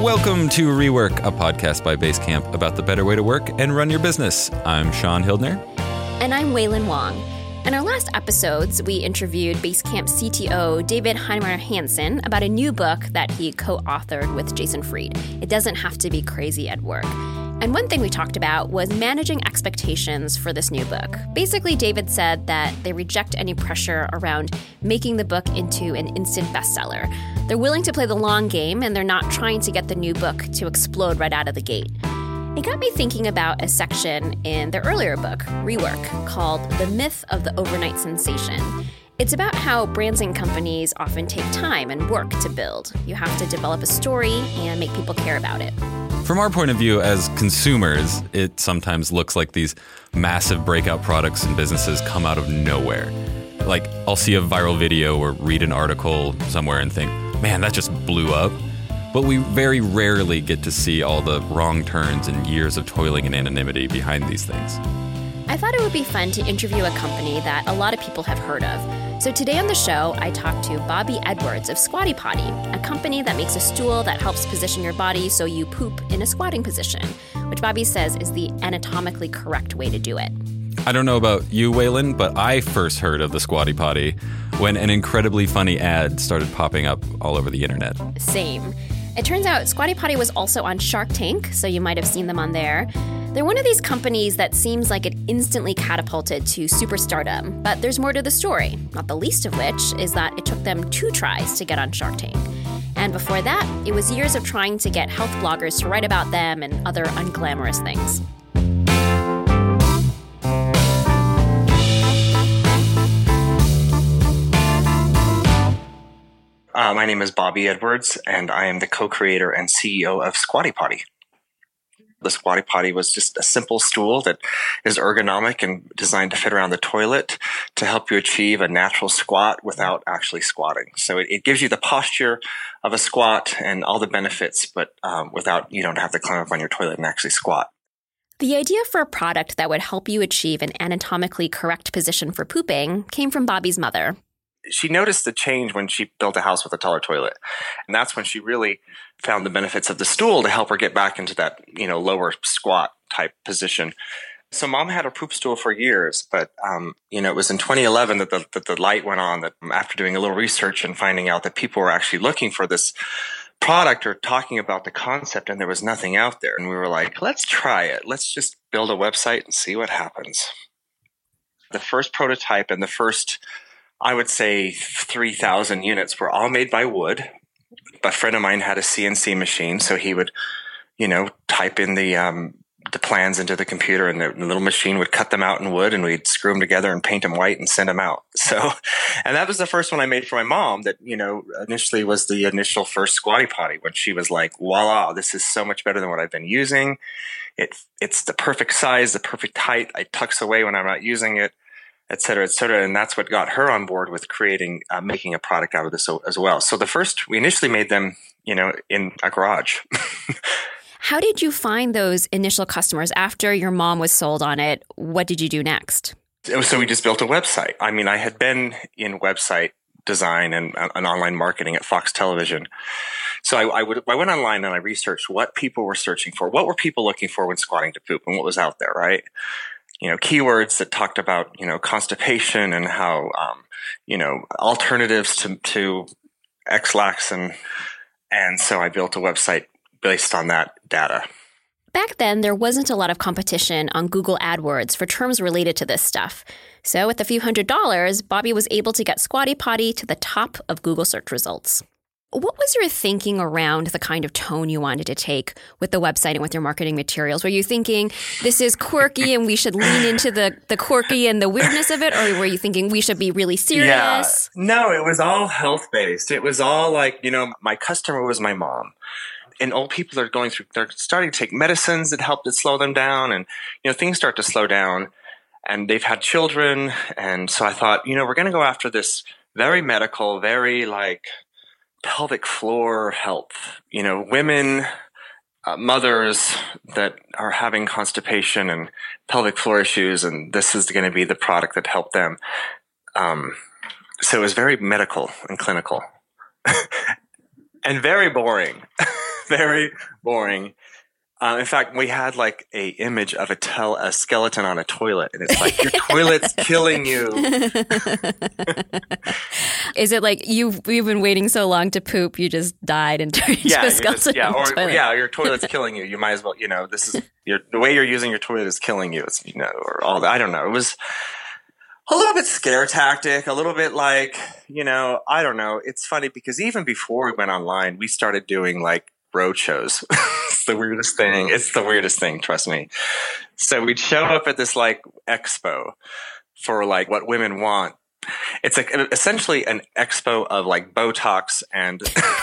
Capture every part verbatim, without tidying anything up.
Welcome to Rework, a podcast by Basecamp about the better way to work and run your business. I'm Sean Hildner. And I'm Waylon Wong. In our last episodes, we interviewed Basecamp C T O David Heinemeier Hansson about a new book that he co-authored with Jason Fried. It doesn't have to be crazy at work. And one thing we talked about was managing expectations for this new book. Basically, David said that they reject any pressure around making the book into an instant bestseller. They're willing to play the long game, and they're not trying to get the new book to explode right out of the gate. It got me thinking about a section in their earlier book, Rework, called The Myth of the Overnight Sensation. It's about how brands and companies often take time and work to build. You have to develop a story and make people care about it. From our point of view as consumers, it sometimes looks like these massive breakout products and businesses come out of nowhere. Like, I'll see a viral video or read an article somewhere and think, man, that just blew up. But we very rarely get to see all the wrong turns and years of toiling and anonymity behind these things. I thought it would be fun to interview a company that a lot of people have heard of. So today on the show, I talked to Bobby Edwards of Squatty Potty, a company that makes a stool that helps position your body so you poop in a squatting position, which Bobby says is the anatomically correct way to do it. I don't know about you, Waylon, but I first heard of the Squatty Potty when an incredibly funny ad started popping up all over the internet. Same. It turns out Squatty Potty was also on Shark Tank, so you might have seen them on there. They're one of these companies that seems like it instantly catapulted to superstardom, but there's more to the story, not the least of which is that it took them two tries to get on Shark Tank. And before that, it was years of trying to get health bloggers to write about them and other unglamorous things. Uh, my name is Bobby Edwards, and I am the co-creator and C E O of Squatty Potty. The Squatty Potty was just a simple stool that is ergonomic and designed to fit around the toilet to help you achieve a natural squat without actually squatting. So it, it gives you the posture of a squat and all the benefits, but um, without, you don't have to climb up on your toilet and actually squat. The idea for a product that would help you achieve an anatomically correct position for pooping came from Bobby's mother. She noticed the change when she built a house with a taller toilet. And that's when she really found the benefits of the stool to help her get back into that, you know, lower squat type position. So mom had a poop stool for years, but, um, you know, it was in twenty eleven that the, that the light went on, that after doing a little research and finding out that people were actually looking for this product or talking about the concept, and there was nothing out there. And we were like, let's try it. Let's just build a website and see what happens. The first prototype and the first, I would say, three thousand units were all made by wood. A friend of mine had a C N C machine, so he would, you know, type in the um, the plans into the computer, and the, the little machine would cut them out in wood, and we'd screw them together and paint them white and send them out. So, and that was the first one I made for my mom that, you know, initially was the initial first Squatty Potty, when she was like, voila, this is so much better than what I've been using. It, it's the perfect size, the perfect height. I tucks away when I'm not using it, et cetera, et cetera. And that's what got her on board with creating, uh, making a product out of this as well. So the first, we initially made them, you know, in a garage. How did you find those initial customers after your mom was sold on it? What did you do next? So we just built a website. I mean, I had been in website design and, and online marketing at Fox Television. So I, I, would, I went online and I researched what people were searching for. What were people looking for when squatting to poop, and what was out there, right? You know, keywords that talked about, you know, constipation and how, um, you know, alternatives to, to X-Lax. And, and so I built a website based on that data. Back then, there wasn't a lot of competition on Google AdWords for terms related to this stuff. So with a few hundred dollars, Bobby was able to get Squatty Potty to the top of Google search results. What was your thinking around the kind of tone you wanted to take with the website and with your marketing materials? Were you thinking this is quirky and we should lean into the, the quirky and the weirdness of it? Or were you thinking we should be really serious? Yeah. No, it was all health-based. It was all like, you know, my customer was my mom. And old people are going through, they're starting to take medicines that help to slow them down. And, you know, things start to slow down. And they've had children. And so I thought, you know, we're going to go after this very medical, very like pelvic floor health. You know, women, uh, mothers that are having constipation and pelvic floor issues. And this is going to be the product that helped them. Um, so it was very medical and clinical. And very boring. very boring. Uh, in fact, we had like a image of a, tel- a skeleton on a toilet, and it's like, your toilet's killing you. Is it like you've, you've been waiting so long to poop, you just died and turned into yeah, a skeleton? Just, yeah, or toilet. yeah, your toilet's killing you. You might as well, you know, this is your, the way you're using your toilet is killing you. It's, you know, or all that. I don't know. It was a little bit scare tactic, a little bit like, you know, I don't know. It's funny because even before we went online, we started doing like road shows. It's the weirdest thing. It's the weirdest thing, trust me. So we'd show up at this like expo for like what women want. It's like essentially an expo of like Botox and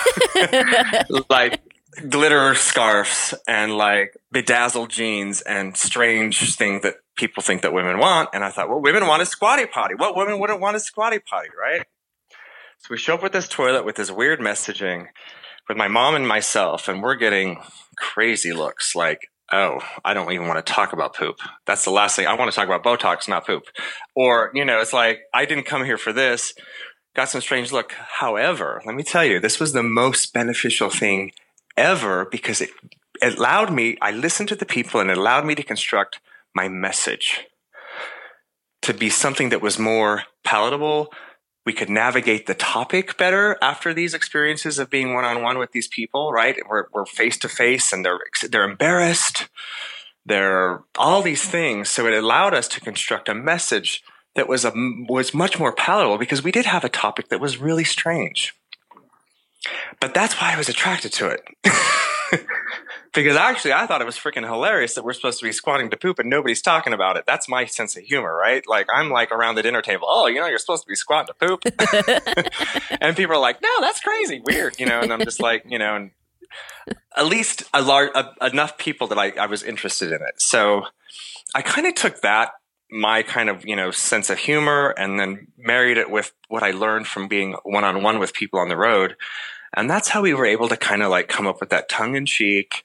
like glitter scarves and like bedazzled jeans and strange things that people think that women want. And I thought, well, women want a squatty potty. What women wouldn't want a squatty potty, right? So we show up with this toilet with this weird messaging with my mom and myself, and we're getting crazy looks like, oh, I don't even want to talk about poop. That's the last thing. I want to talk about Botox, not poop. Or, you know, it's like, I didn't come here for this. Got some strange look. However, let me tell you, this was the most beneficial thing ever because it, it allowed me, I listened to the people and it allowed me to construct my message to be something that was more palatable. We could navigate the topic better after these experiences of being one-on-one with these people, right? We're, we're face-to-face and they're, they're embarrassed. They're all these things. So it allowed us to construct a message that was a, was much more palatable because we did have a topic that was really strange. But that's why I was attracted to it. Because actually, I thought it was freaking hilarious that we're supposed to be squatting to poop and nobody's talking about it. That's my sense of humor, right? Like, I'm like around the dinner table, oh, you know, you're supposed to be squatting to poop. And people are like, no, that's crazy, weird, you know, and I'm just like, you know, and at least a large, a, enough people that I, I was interested in it. So I kind of took that, my kind of, you know, sense of humor and then married it with what I learned from being one-on-one with people on the road. And that's how we were able to kind of like come up with that tongue-in-cheek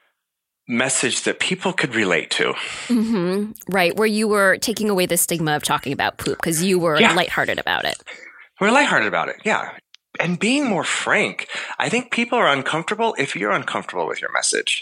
message that people could relate to. Mm-hmm. Right. Where you were taking away the stigma of talking about poop because you were yeah. lighthearted about it. We're lighthearted about it. Yeah. And being more frank. I think people are uncomfortable if you're uncomfortable with your message.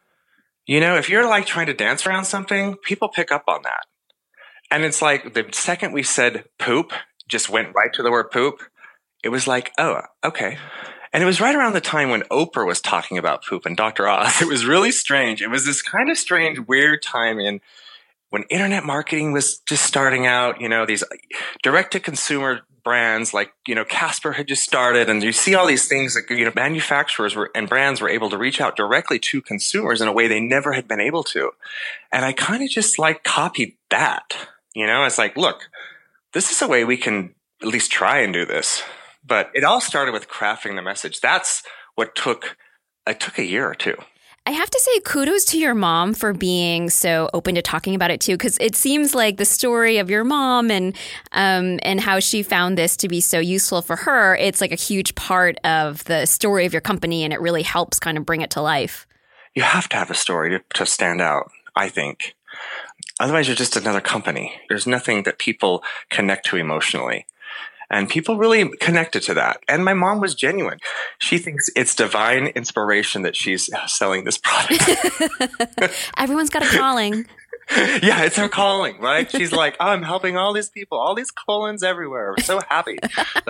You know, if you're like trying to dance around something, people pick up on that. And it's like the second we said poop, just went right to the word poop. It was like, oh, okay. And it was right around the time when Oprah was talking about poop and Doctor Oz. It was really strange. It was this kind of strange, weird time in when internet marketing was just starting out, you know, these direct-to-consumer brands like, you know, Casper had just started. And you see all these things that, you know, manufacturers were and brands were able to reach out directly to consumers in a way they never had been able to. And I kind of just like copied that. You know, it's like, look, this is a way we can at least try and do this. But it all started with crafting the message. That's what took, it took a year or two. I have to say kudos to your mom for being so open to talking about it too, because it seems like the story of your mom and um, and how she found this to be so useful for her, it's like a huge part of the story of your company, and it really helps kind of bring it to life. You have to have a story to, to stand out, I think. Otherwise, you're just another company. There's nothing that people connect to emotionally. And people really connected to that. And my mom was genuine. She thinks it's divine inspiration that she's selling this product. Everyone's got a calling. Yeah, it's her calling, right? She's like, oh, I'm helping all these people, all these colons everywhere. I'm so happy that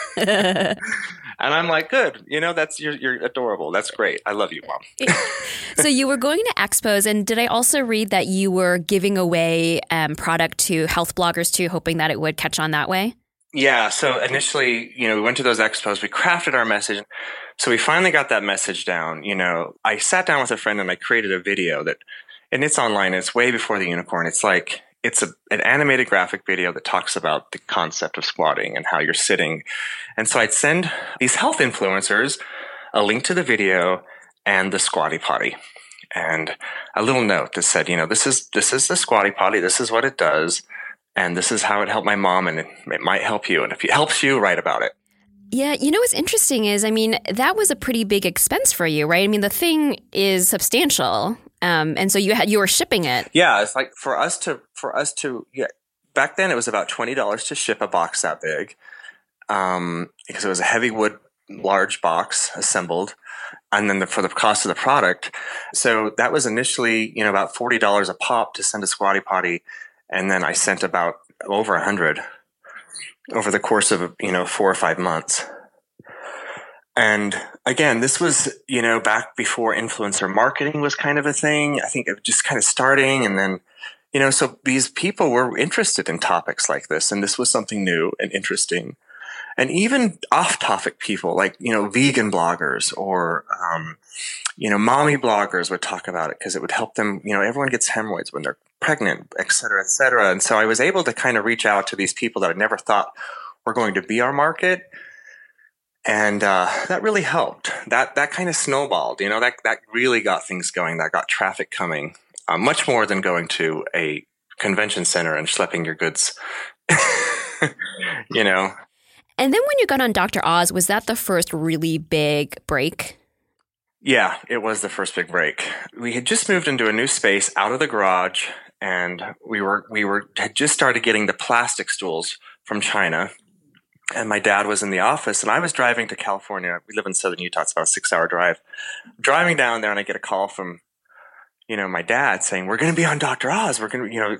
I... And I'm like, good. You know, that's you're, you're adorable. That's great. I love you, Mom. So you were going to expos, and did I also read that you were giving away um, product to health bloggers too, hoping that it would catch on that way? Yeah. So initially, you know, we went to those expos, we crafted our message. So we finally got that message down. You know, I sat down with a friend and I created a video that, and it's online. It's way before the unicorn. It's like, it's a, an animated graphic video that talks about the concept of squatting and how you're sitting. And so I'd send these health influencers a link to the video and the squatty potty and a little note that said, you know, this is, this is the squatty potty. This is what it does. And this is how it helped my mom, and it, it might help you. And if it helps you, write about it. Yeah. You know what's interesting is, I mean, that was a pretty big expense for you, right? I mean, the thing is substantial. Um, and so you had, you were shipping it. Yeah. It's like for us to, for us to, yeah, back then it was about twenty dollars to ship a box that big. Um, because it was a heavy wood large box assembled, and then the, for the cost of the product. So that was initially, you know, about forty dollars a pop to send to Squatty Potty. And then I sent about over a hundred over the course of, you know, four or five months. And again, this was, you know, back before influencer marketing was kind of a thing. I think it was just kind of starting. And then, you know, so these people were interested in topics like this. And this was something new and interesting. And even off-topic people like, you know, vegan bloggers or, um, you know, mommy bloggers would talk about it because it would help them. You know, everyone gets hemorrhoids when they're pregnant, et cetera, et cetera. And so I was able to kind of reach out to these people that I never thought were going to be our market. And uh, that really helped. That that kind of snowballed. You know, that, that really got things going. That got traffic coming, uh, much more than going to a convention center and schlepping your goods, you know. And then when you got on Doctor Oz, was that the first really big break? Yeah, it was the first big break. We had just moved into a new space out of the garage, and we were we were had just started getting the plastic stools from China. And my dad was in the office, and I was driving to California. We live in southern Utah. It's about a six-hour drive. Driving down there, and I get a call from, you know, my dad saying, "We're going to be on Doctor Oz. We're going to, you know."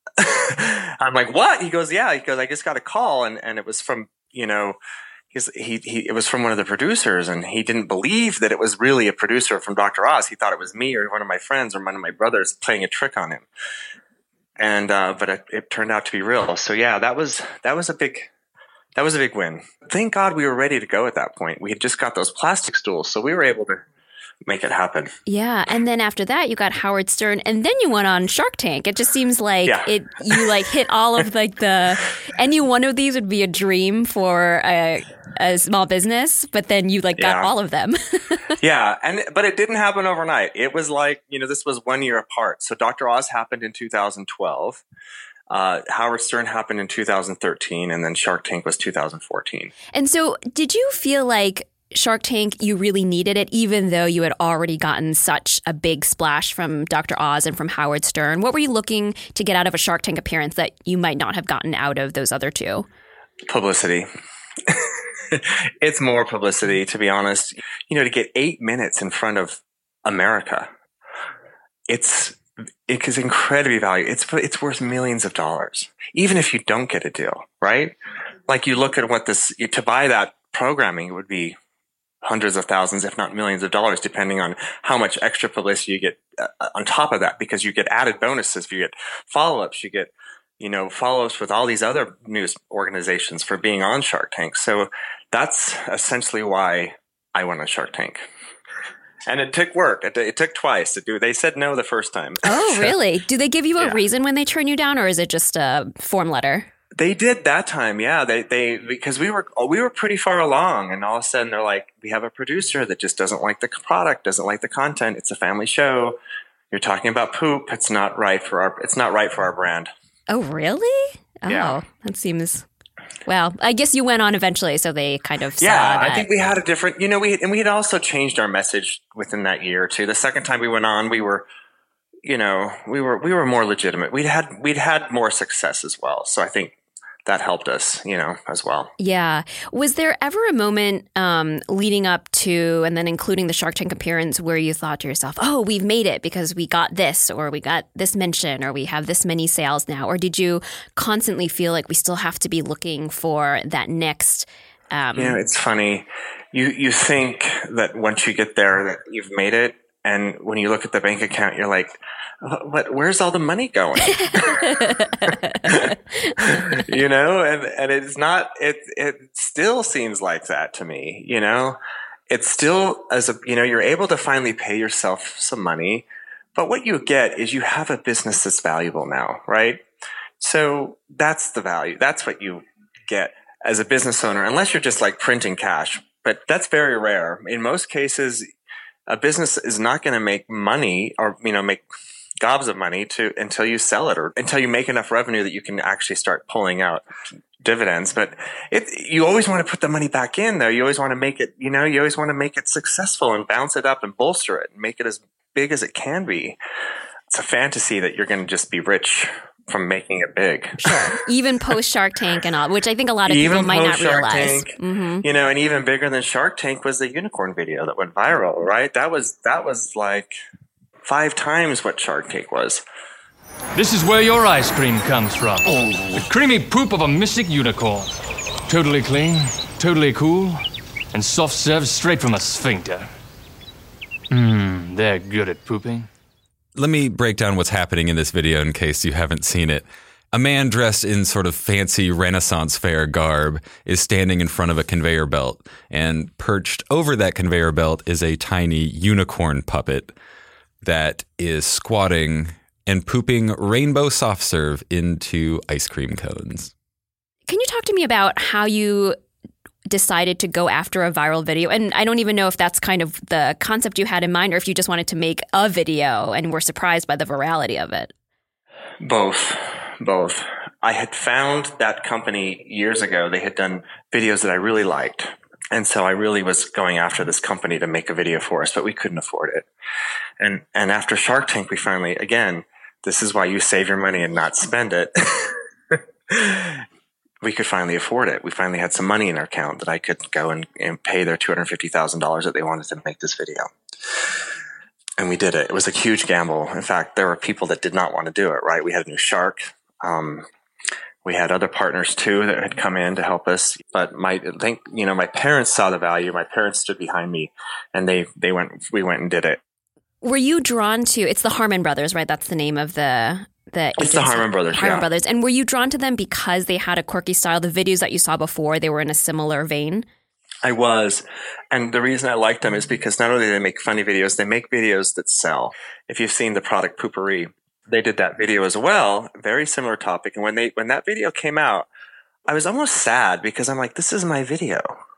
I'm like, "What?" He goes, "Yeah." He goes, "I just got a call, and and it was from, you know." He's, he, he, it was from one of the producers, and he didn't believe that it was really a producer from Doctor Oz. He thought it was me or one of my friends or one of my brothers playing a trick on him. And, uh, but it, it turned out to be real. So yeah, that was, that was a big, that was a big win. Thank God we were ready to go at that point. We had just got those plastic stools, so we were able to make it happen. Yeah. And then after that, you got Howard Stern, and then you went on Shark Tank. It just seems like yeah. it, you like hit all of like the, any one of these would be a dream for a, a small business, but then you like got yeah. all of them. yeah. And, but it didn't happen overnight. It was like, you know, this was one year apart. So Doctor Oz happened in two thousand twelve. Uh, Howard Stern happened in two thousand thirteen, and then Shark Tank was two thousand fourteen. And so did you feel like Shark Tank, you really needed it, even though you had already gotten such a big splash from Doctor Oz and from Howard Stern? What were you looking to get out of a Shark Tank appearance that you might not have gotten out of those other two? Publicity. It's more publicity, to be honest. You know, to get eight minutes in front of America, it's it is incredibly valuable. It's it's worth millions of dollars, even if you don't get a deal, right? Like you look at what this to buy that programming, it would be hundreds of thousands, if not millions of dollars, depending on how much extra publicity you get uh, on top of that, because you get added bonuses, you get follow-ups, you get, you know, follow-ups with all these other news organizations for being on Shark Tank. So that's essentially why I went on Shark Tank. And it took work. It, it took twice to do. They said no the first time. Oh, really? Do they give you a yeah. reason when they turn you down, or is it just a form letter? They did that time, yeah. They they because we were we were pretty far along, and all of a sudden they're like, "We have a producer that just doesn't like the product, doesn't like the content. It's a family show. You're talking about poop. It's not right for our it's not right for our brand." Oh, really? Oh, yeah. That seems. Well, I guess you went on eventually, so they kind of saw yeah. that. I think we had a different, you know, we and we had also changed our message within that year or two. The second time we went on, we were. You know, we were we were more legitimate. We'd had we'd had more success as well. So I think that helped us, you know, as well. Yeah. Was there ever a moment um, leading up to and then including the Shark Tank appearance where you thought to yourself, oh, we've made it because we got this, or we got this mention, or we have this many sales now? Or did you constantly feel like we still have to be looking for that next? Um, you know, it's funny. You, you think that once you get there that you've made it. And when you look at the bank account, you're like, what, where's all the money going? You know, and, and it's not, it, it still seems like that to me, you know, it's still as a, you know, you're able to finally pay yourself some money, but what you get is you have a business that's valuable now, right? So that's the value. That's what you get as a business owner, unless you're just like printing cash, but that's very rare. In most cases, a business is not going to make money or, you know, make gobs of money to until you sell it or until you make enough revenue that you can actually start pulling out dividends. But it, you always want to put the money back in, though. You always want to make it, you know, you always want to make it successful and bounce it up and bolster it and make it as big as it can be. It's a fantasy that you're going to just be rich from making it big. Sure. Even post Shark Tank and all, which I think a lot of people even might not Shark realize. Tank, mm-hmm. You know, and even bigger than Shark Tank was the unicorn video that went viral, right? That was that was like five times what Shark Tank was. This is where your ice cream comes from. The creamy poop of a mystic unicorn. Totally clean, totally cool, and soft served straight from a sphincter. Mmm, they're good at pooping. Let me break down what's happening in this video in case you haven't seen it. A man dressed in sort of fancy Renaissance fair garb is standing in front of a conveyor belt, and perched over that conveyor belt is a tiny unicorn puppet that is squatting and pooping rainbow soft serve into ice cream cones. Can you talk to me about how you decided to go after a viral video? And I don't even know if that's kind of the concept you had in mind or if you just wanted to make a video and were surprised by the virality of it. Both. Both. I had found that company years ago. They had done videos that I really liked. And so I really was going after this company to make a video for us, but we couldn't afford it. And and after Shark Tank, we finally, again, this is why you save your money and not spend it. We could finally afford it. We finally had some money in our account that I could go and, and pay their two hundred fifty thousand dollars that they wanted to make this video. And we did it. It was a huge gamble. In fact, there were people that did not want to do it, right? We had a new shark. Um, we had other partners too that had come in to help us. But my, I think, you know, my parents saw the value. My parents stood behind me and they, they went, we went and did it. Were you drawn to, it's the Harmon Brothers, right? That's the name of the, the It's the Harmon Brothers, Harmon yeah. Brothers. And were you drawn to them because they had a quirky style? The videos that you saw before, they were in a similar vein? I was. And the reason I liked them is because not only do they make funny videos, they make videos that sell. If you've seen the product Poopery, they did that video as well. Very similar topic. And when they when that video came out, I was almost sad because I'm like, this is my video.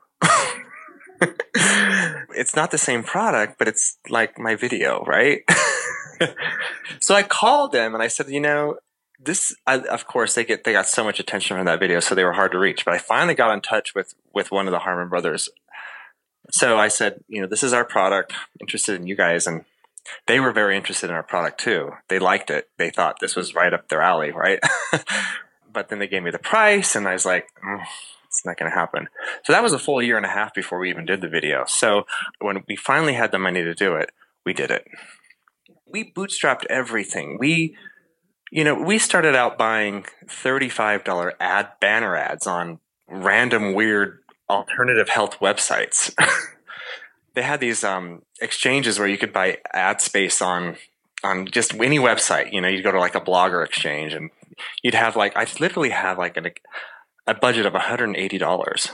It's not the same product, but it's like my video, right? So I called them and I said, you know, this, I, of course, they get they got so much attention from that video, so they were hard to reach. But I finally got in touch with with one of the Harmon Brothers. So I said, you know, this is our product. Interested in you guys, and they were very interested in our product too. They liked it. They thought this was right up their alley, right? But then they gave me the price, and I was like, mm, it's not going to happen. So that was a full year and a half before we even did the video. So when we finally had the money to do it, we did it. We bootstrapped everything. We You know, we started out buying thirty-five dollars ad banner ads on random weird alternative health websites. They had these um, exchanges where you could buy ad space on on just any website. You know, you'd go to like a Blogger exchange and you'd have like, I literally have like an, a budget of one hundred eighty dollars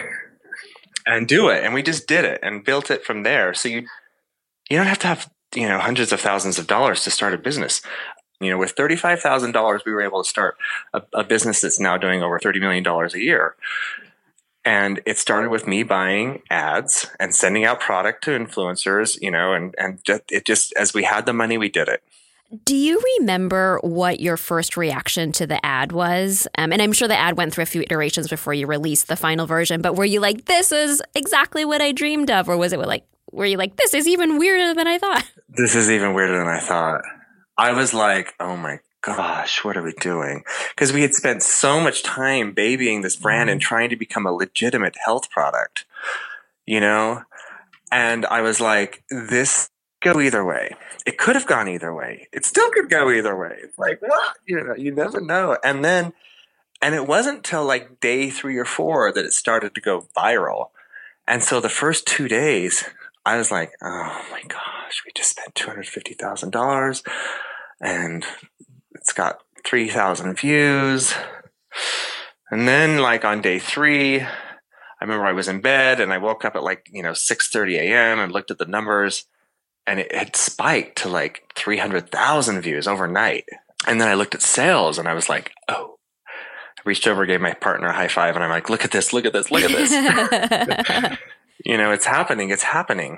and do it. And we just did it and built it from there. So you you don't have to have, you know, hundreds of thousands of dollars to start a business. You know, with thirty-five thousand dollars, we were able to start a, a business that's now doing over thirty million dollars a year. And it started with me buying ads and sending out product to influencers, you know, and, and just, it just, as we had the money, we did it. Do you remember what your first reaction to the ad was? Um, and I'm sure the ad went through a few iterations before you released the final version, but were you like, this is exactly what I dreamed of? Or was it like, were you like, this is even weirder than I thought? This is even weirder than I thought. I was like, oh my gosh, what are we doing? Because we had spent so much time babying this brand and trying to become a legitimate health product, you know? And I was like, this could go either way. It could have gone either way. It still could go either way. It's like, what? You know, you never know. And then, and it wasn't till like day three or four that it started to go viral. And so the first two days, I was like, oh my gosh, we just spent two hundred fifty thousand dollars and it's got three thousand views. And then like on day three, I remember I was in bed and I woke up at like, you know, six thirty a.m. and looked at the numbers and it had spiked to like three hundred thousand views overnight. And then I looked at sales and I was like, oh, I reached over, gave my partner a high five and I'm like, look at this, look at this, look at this. You know, it's happening. It's happening.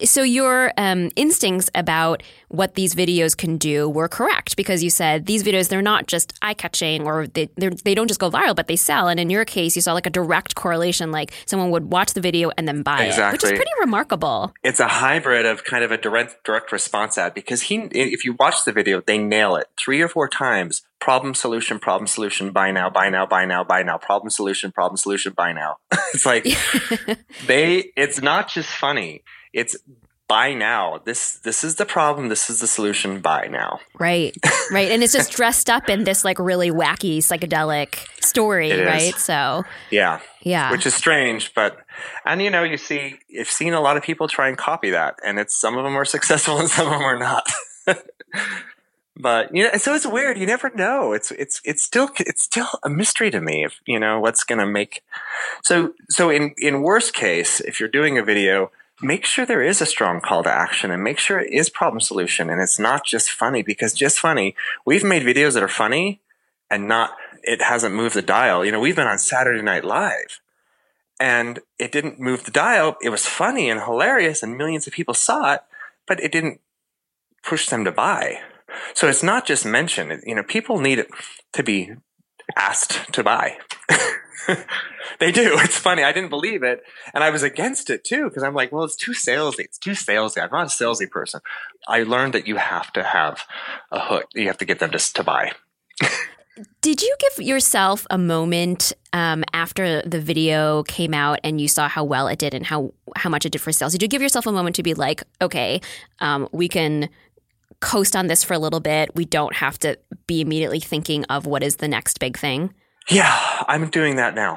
So your um, instincts about what these videos can do were correct because you said these videos, they're not just eye-catching or they they don't just go viral, but they sell. And in your case, you saw like a direct correlation, like someone would watch the video and then buy exactly. it, which is pretty remarkable. It's a hybrid of kind of a direct direct response ad because he, if you watch the video, they nail it three or four times. Problem, solution, problem, solution, buy now, buy now, buy now, buy now, problem, solution, problem, solution, buy now. It's like they, it's not just funny. It's buy now. This, this is the problem. This is the solution. Buy now. Right. Right. And it's just dressed up in this like really wacky psychedelic story. It right. is. So yeah. Yeah. Which is strange, but, and you know, you see, you've seen a lot of people try and copy that and it's, some of them are successful and some of them are not. But, you know, so it's weird. You never know. It's, it's, it's still, it's still a mystery to me if, you know, what's going to make. So, so in, in worst case, if you're doing a video, make sure there is a strong call to action and make sure it is problem solution. And it's not just funny because just funny, we've made videos that are funny and not, it hasn't moved the dial. You know, we've been on Saturday Night Live and it didn't move the dial. It was funny and hilarious and millions of people saw it, but it didn't push them to buy. So it's not just mentioned. You know, people need it to be asked to buy. They do. It's funny. I didn't believe it. And I was against it too, because I'm like, well, it's too salesy. It's too salesy. I'm not a salesy person. I learned that you have to have a hook. You have to get them to, to buy. Did you give yourself a moment um, after the video came out and you saw how well it did and how, how much it did for sales? Did you give yourself a moment to be like, okay, um, we can coast on this for a little bit. We don't have to be immediately thinking of what is the next big thing. Yeah, I'm doing that now.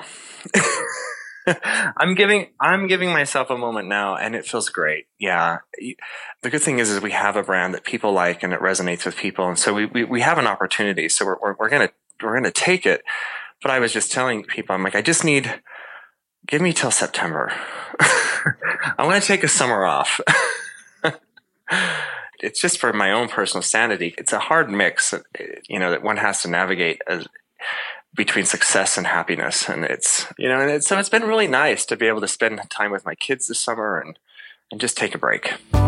I'm giving I'm giving myself a moment now, and it feels great. Yeah, the good thing is, is we have a brand that people like, and it resonates with people, and so we we, we have an opportunity. So we're we're, we're gonna we're gonna take it. But I was just telling people, I'm like, I just need give me till September. I want to take a summer off. It's just for my own personal sanity. It's a hard mix, you know, that one has to navigate as, between success and happiness. And it's, you know, and it's, so it's been really nice to be able to spend time with my kids this summer and, and just take a break.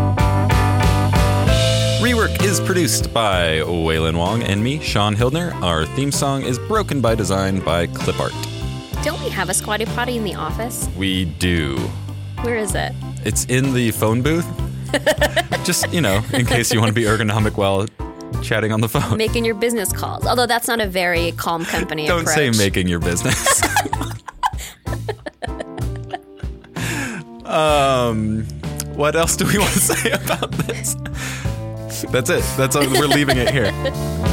Rework is produced by Waylon Wong and me, Sean Hildner. Our theme song is Broken by Design by Clip Art. Don't we have a Squatty Potty in the office? We do. Where is it? It's in the phone booth. Just, you know, in case you want to be ergonomic while chatting on the phone. Making your business calls. Although that's not a very calm company Don't approach. say making your business. um, what else do we want to say about this? That's it. That's all, we're leaving it here.